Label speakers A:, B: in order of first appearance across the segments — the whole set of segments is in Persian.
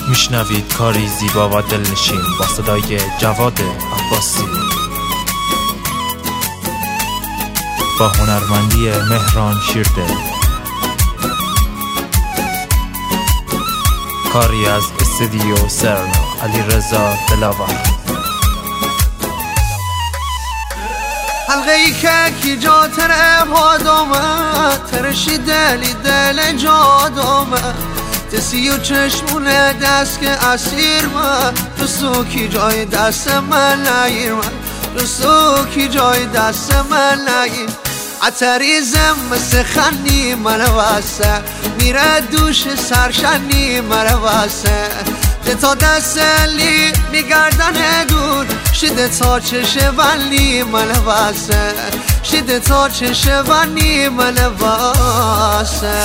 A: میشنوید کاری زیبا و دلنشین با صدای جواد عباسی با هنرمندی مهران شیرده. کاری از استودیو سرنا علیرضا دلاور.
B: حلقه ای که کی جا تره پادامه ترشی دلی دل جادامه تسی و چشمونه دست که اسیر من دوستو کی جای دست من نگیر من دوستو کی جای دست من نگیر عطریزم مثل خنی من واسه میره دوش سرشنی من واسه تا دستلی میگردن دور شده تا چشه ونی من واسه شده تا چشه ونی من واسه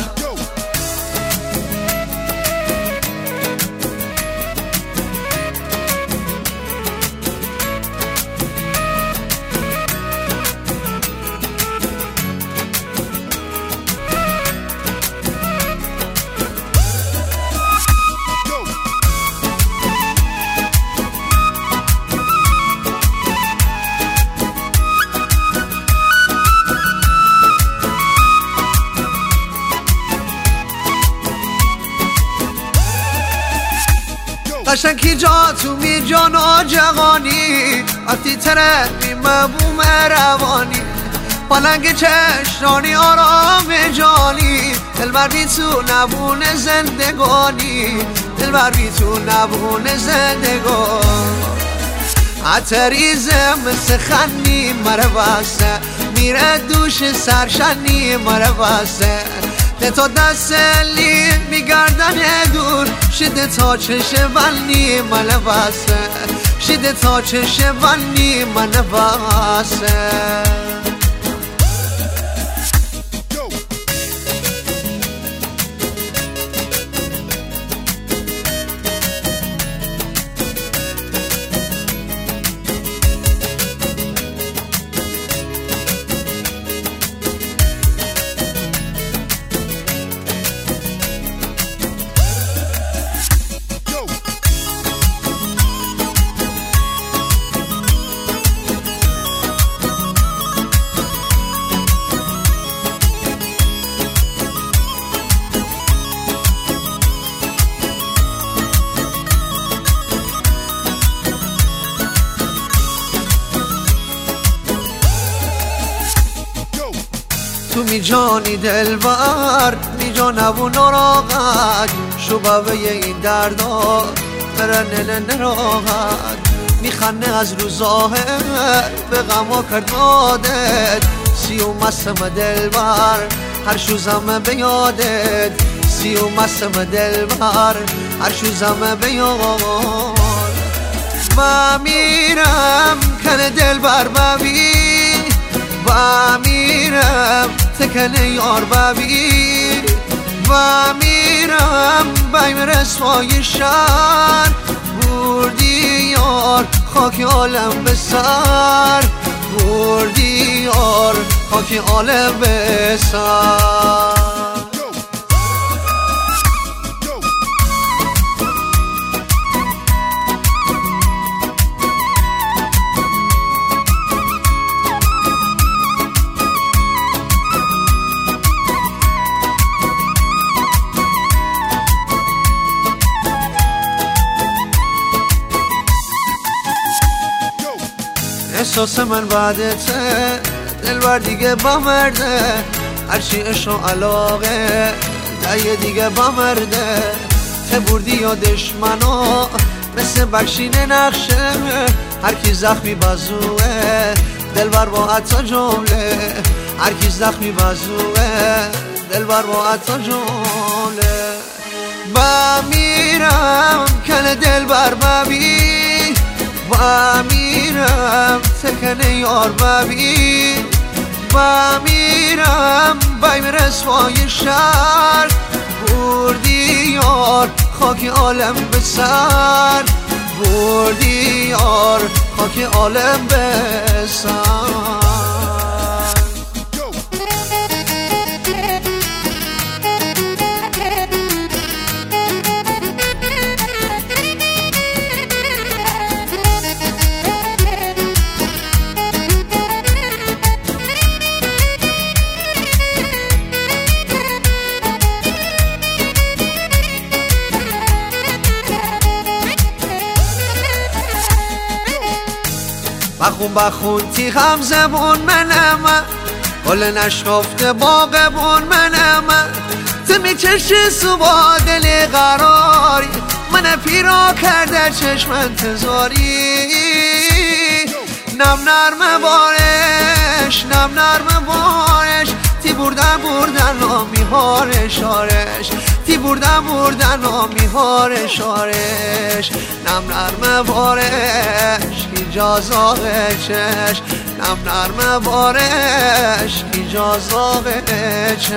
B: قشنگ کی جا تو می جان آجغانی وقتی تره می مبوم روانی پلنگ چشرانی آرام جانی دلبر بی تو نبون زندگانی دلبر بی تو نبون زندگانی عطریزم مثل خنی مره واسه میره دوش سرشنی مره واسه تا دستلی میگردن دور شده تا چشه ونی من واسه شده تا چشه ونی من واسه تو می جانی دلبر می جانم و نراغت شبابه این دردا مرنه نراغت می خنه از روزاه به غما کرد یادت سی و مسم دلبر هر شوزم به یادت سی و مسم دلبر هر شوزم به یاد و میرم کنه دلبر ببین و میرم تکنه یار ببین و میرم بیم رسوای شهر بردی یار خاک عالم به سر بردی یار خاک عالم به سر احساس من بعدته دلبر دیگه بمرده هرچی عشق و علاقه دیگه دیگه بمرده ته بردی یادش منو مثل بخشین نقشه هر کی زخمی بازوه دلبر با عطا جمله هر کی زخمی بازوه دلبر با عطا جمله بمیرم کنه دلبر ببین و میرم سکنه یار ببین و میرم بیم رسوای شهر بردی یار خاک عالم به سر بردی یار خاک عالم به سر بخون تیغم زبون منم گل نشکفته باغبون منم تو میچشی سوبا دل قراری من پیرا کرده چشم انتظاری نم نرم بارش نم نرم بارش تی بردن میهارش آرش تی بردن میهارش آرش نم نرم بارش ایجاز آغچش نم نرم بارش ایجاز آغچش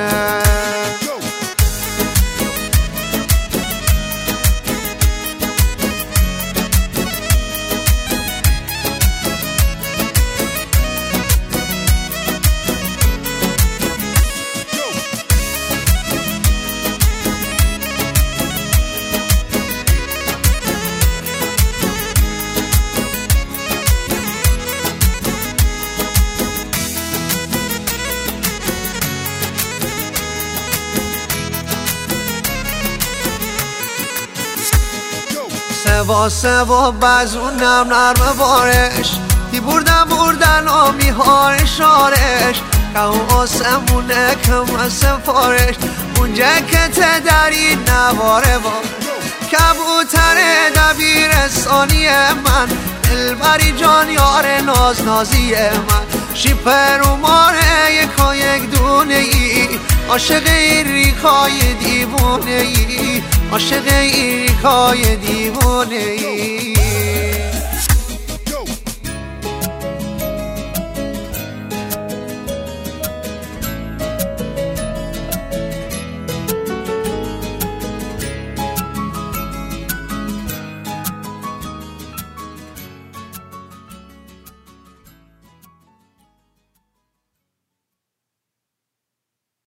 B: سوا بزون نم نرم بارش تی بردن میهارش آرش که آسمونه کم سفارش اونجا که تدری نواره بار کبوتر دبیرستانی من دلبری جان یار نازی من شیپر و ماره یک دونه ای عاشق این ریخای دیوونه ای عاشق این ریخای دیوونه ای